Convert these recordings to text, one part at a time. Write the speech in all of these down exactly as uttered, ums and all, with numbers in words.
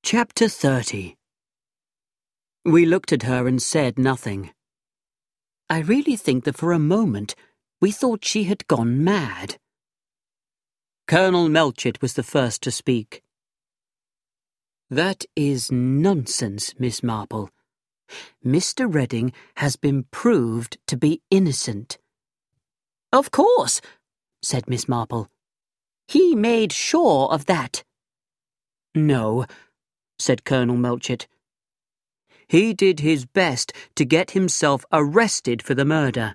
Chapter thirty. We looked at her and said nothing. I really think that for a moment we thought she had gone mad. Colonel Melchett was the first to speak. "That is nonsense, Miss Marple. Mister Redding has been proved to be innocent." "Of course," said Miss Marple. "He made sure of that." "No," said Colonel Melchett. "He did his best to get himself arrested for the murder."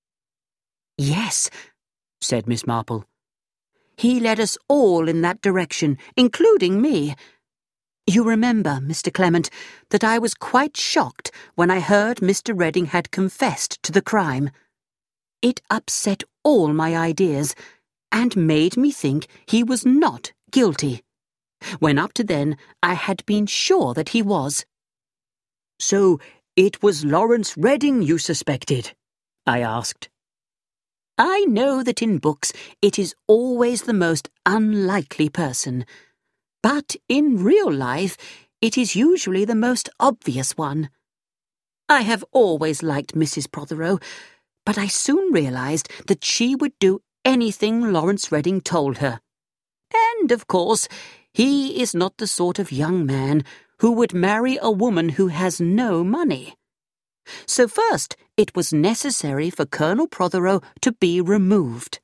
"Yes," said Miss Marple. "He led us all in that direction, including me. You remember, Mister Clement, that I was quite shocked when I heard Mister Redding had confessed to the crime. It upset all my ideas, and made me think he was not guilty, when up to then I had been sure that he was." "So it was Lawrence Redding you suspected?" I asked. "I know that in books it is always the most unlikely person, but in real life it is usually the most obvious one. I have always liked Missus Prothero, but I soon realized that she would do anything Lawrence Redding told her. And, of course, he is not the sort of young man who would marry a woman who has no money. So first, it was necessary for Colonel Prothero to be removed."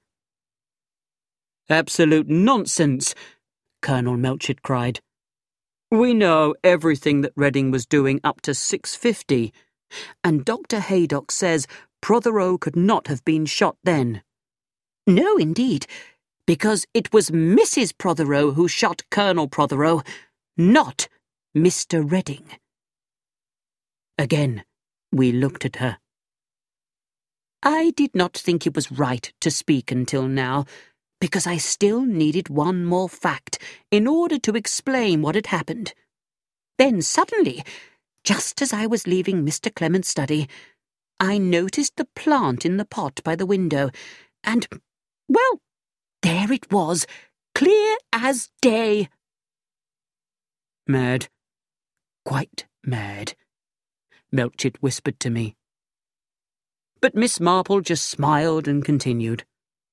"Absolute nonsense!" Colonel Melchett cried. "We know everything that Redding was doing up to six fifty, and Doctor Haydock says Prothero could not have been shot then." "No, indeed, because it was Missus Prothero who shot Colonel Prothero, not Mister Redding." Again, we looked at her. I did not think it was right to speak until now, because I still needed one more fact in order to explain what had happened. Then suddenly, just as I was leaving Mister Clement's study, I noticed the plant in the pot by the window, and, well, there it was, clear as day. "Mad, quite mad," Melchett whispered to me. But Miss Marple just smiled and continued.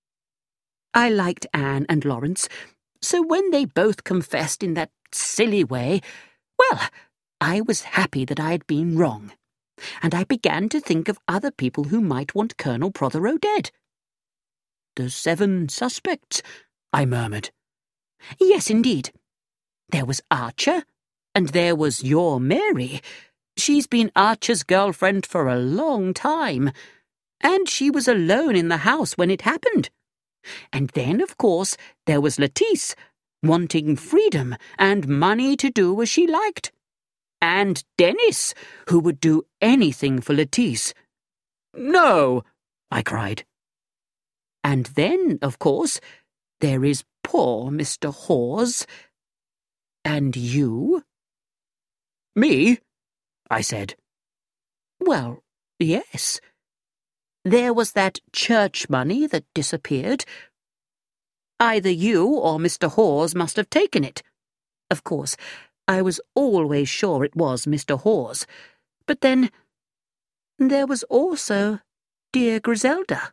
"I liked Anne and Lawrence, so when they both confessed in that silly way, well, I was happy that I had been wrong, and I began to think of other people who might want Colonel Prothero dead." "The seven suspects," I murmured. "Yes, indeed. There was Archer, and there was your Mary. She's been Archer's girlfriend for a long time, and she was alone in the house when it happened. And then, of course, there was Lettice, wanting freedom and money to do as she liked. And Dennis, who would do anything for Lettice." "No!" I cried. "And then, of course, there is poor Mister Hawes. And you?" "Me?" I said. "Well, yes. There was that church money that disappeared. Either you or Mister Hawes must have taken it. Of course, I was always sure it was Mister Hawes. But then, there was also dear Griselda."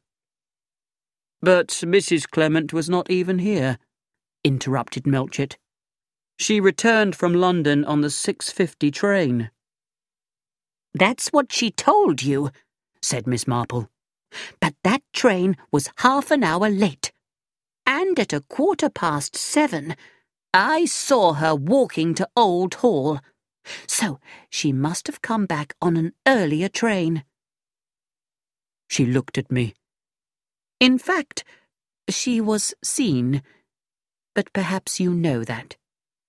"But Missus Clement was not even here," interrupted Melchett. "She returned from London on the six fifty train." "That's what she told you," said Miss Marple. "But that train was half an hour late. And at a quarter past seven, I saw her walking to Old Hall. So she must have come back on an earlier train." She looked at me. "In fact, she was seen, but perhaps you know that."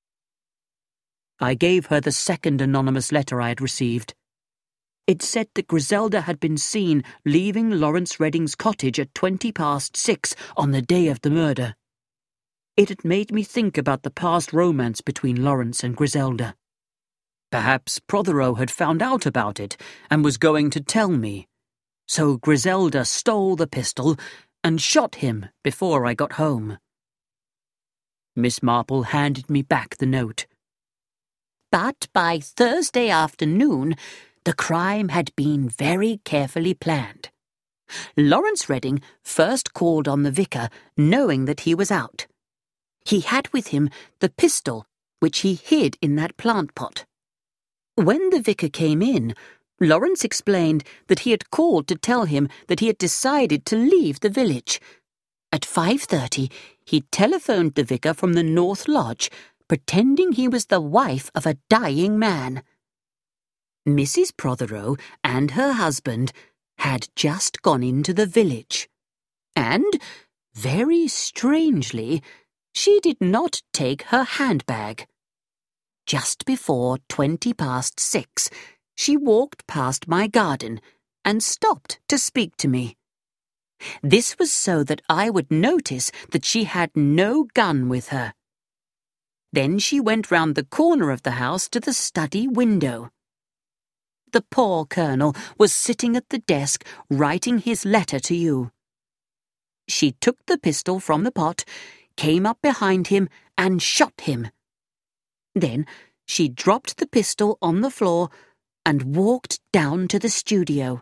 I gave her the second anonymous letter I had received. It said that Griselda had been seen leaving Lawrence Redding's cottage at twenty past six on the day of the murder. It had made me think about the past romance between Lawrence and Griselda. Perhaps Prothero had found out about it and was going to tell me, so Griselda stole the pistol and shot him before I got home. Miss Marple handed me back the note. But by Thursday afternoon, the crime had been very carefully planned. Lawrence Redding first called on the vicar, knowing that he was out. He had with him the pistol, which he hid in that plant pot. When the vicar came in, Lawrence explained that he had called to tell him that he had decided to leave the village. At five thirty, he telephoned the vicar from the North Lodge, pretending he was the wife of a dying man. Missus Prothero and her husband had just gone into the village, and, very strangely, she did not take her handbag. Just before twenty past six, she walked past my garden and stopped to speak to me. This was so that I would notice that she had no gun with her. Then she went round the corner of the house to the study window. The poor Colonel was sitting at the desk writing his letter to you. She took the pistol from the pot, came up behind him and shot him. Then she dropped the pistol on the floor and walked down to the studio.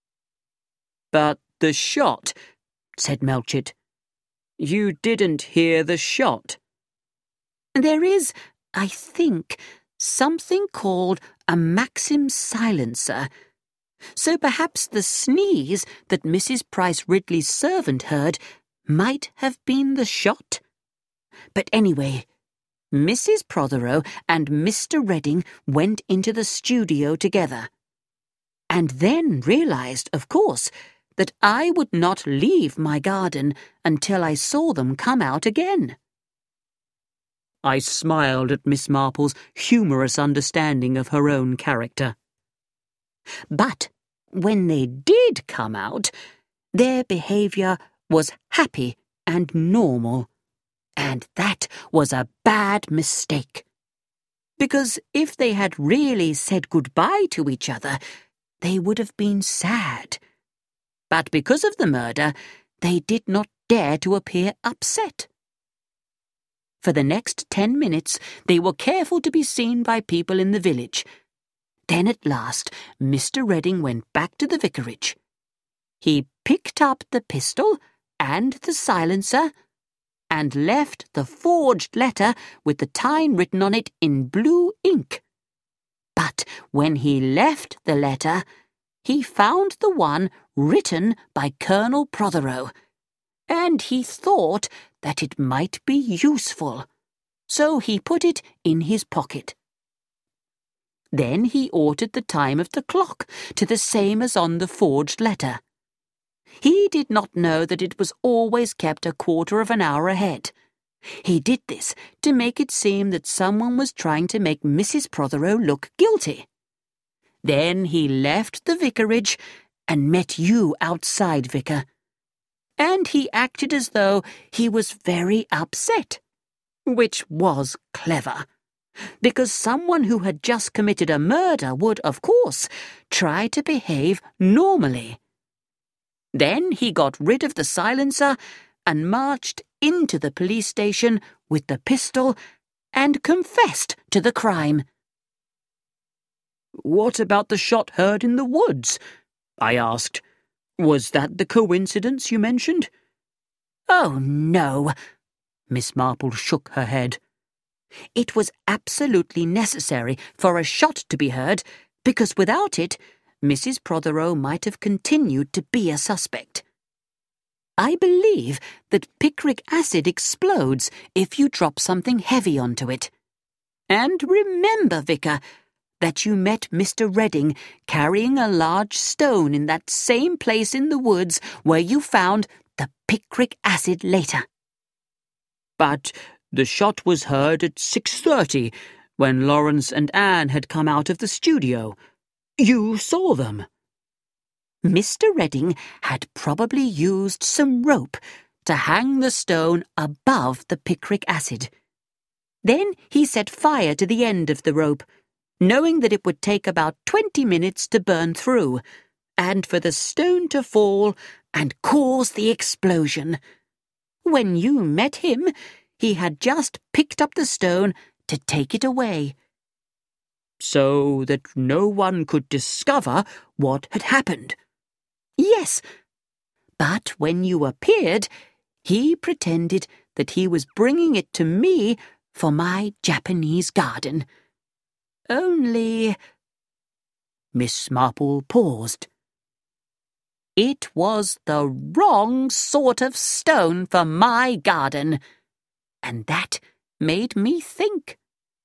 "But the shot," said Melchett. "You didn't hear the shot." "There is, I think, something called a Maxim silencer. So perhaps the sneeze that Missus Price Ridley's servant heard might have been the shot. But anyway, Missus Prothero and Mister Redding went into the studio together, and then realized, of course, that I would not leave my garden until I saw them come out again." I smiled at Miss Marple's humorous understanding of her own character. But when they did come out, their behaviour was happy and normal, and that was a bad mistake. Because if they had really said goodbye to each other, they would have been sad. But because of the murder, they did not dare to appear upset. For the next ten minutes, they were careful to be seen by people in the village. Then at last, Mister Redding went back to the vicarage. He picked up the pistol and the silencer and left the forged letter with the time written on it in blue ink. But when he left the letter, he found the one written by Colonel Prothero, and he thought that it might be useful, so he put it in his pocket. Then he altered the time of the clock to the same as on the forged letter. He did not know that it was always kept a quarter of an hour ahead. He did this to make it seem that someone was trying to make Missus Prothero look guilty. Then he left the vicarage and met you outside, Vicar. And he acted as though he was very upset, which was clever, because someone who had just committed a murder would, of course, try to behave normally. Then he got rid of the silencer and marched into the police station with the pistol and confessed to the crime. "What about the shot heard in the woods?" I asked. "Was that the coincidence you mentioned?" "Oh, no." Miss Marple shook her head. "It was absolutely necessary for a shot to be heard, because without it, Missus Prothero might have continued to be a suspect. I believe that picric acid explodes if you drop something heavy onto it. And remember, Vicar, that you met Mister Redding carrying a large stone in that same place in the woods where you found the picric acid later." "But the shot was heard at six thirty, when Lawrence and Anne had come out of the studio. You saw them." Mister Redding had probably used some rope to hang the stone above the picric acid. Then he set fire to the end of the rope, knowing that it would take about twenty minutes to burn through, and for the stone to fall and cause the explosion. When you met him, he had just picked up the stone to take it away. so that no one could discover what had happened. Yes, but when you appeared, he pretended that he was bringing it to me for my Japanese garden. Only—" Miss Marple paused. "It was the wrong sort of stone for my garden, and that made me think."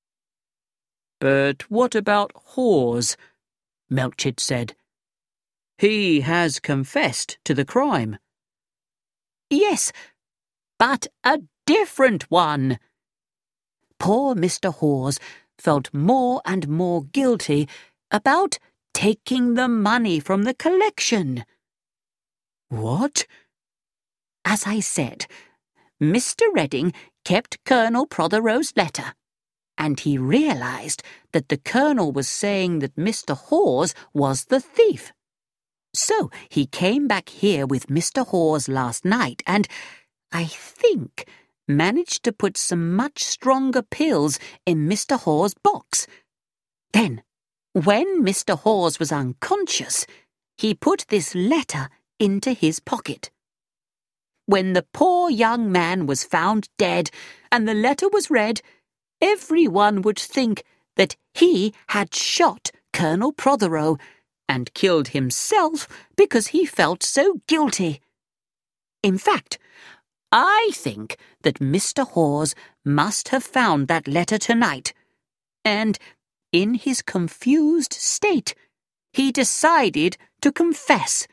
"But what about Hawes?" Melchett said. "He has confessed to the crime." "Yes, but a different one." Poor Mister Hawes felt more and more guilty about taking the money from the collection. "What?" "As I said, Mister Redding kept Colonel Prothero's letter, and he realized that the Colonel was saying that Mister Hawes was the thief. So he came back here with Mister Hawes last night and, I think, managed to put some much stronger pills in Mister Hawes' box. Then, when Mister Hawes was unconscious, he put this letter into his pocket. When the poor young man was found dead and the letter was read, everyone would think that he had shot Colonel Prothero and killed himself because he felt so guilty. In fact, I think that Mister Hawes must have found that letter tonight, and, in his confused state, he decided to confess."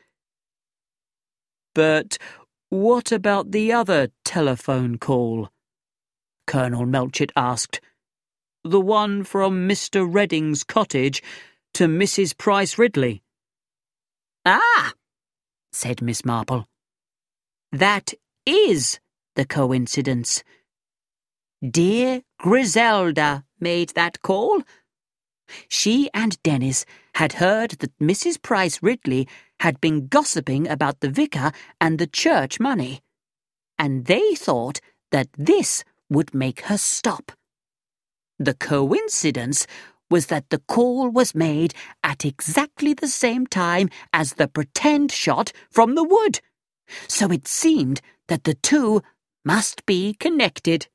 "But what about the other telephone call?" Colonel Melchett asked. "The one from Mister Redding's cottage to Missus Price Ridley." "Ah," said Miss Marple. "That is the coincidence. Dear Griselda made that call. She and Dennis had heard that Missus Price Ridley had been gossiping about the vicar and the church money, and they thought that this would make her stop. The coincidence was that the call was made at exactly the same time as the pretend shot from the wood, so it seemed that the two must be connected."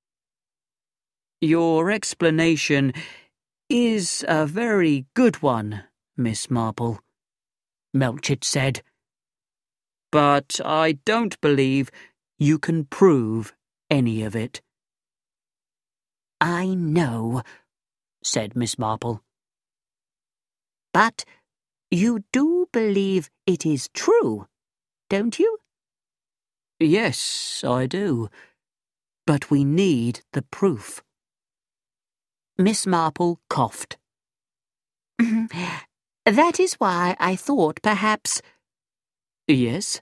"Your explanation is a very good one, Miss Marple," Melchett said. "But I don't believe you can prove any of it." "I know," said Miss Marple. "But you do believe it is true, don't you?" "Yes, I do. But we need the proof." Miss Marple coughed. "That is why I thought perhaps—" "Yes?"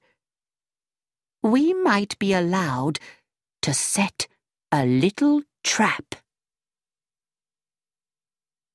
"We might be allowed to set a little trap."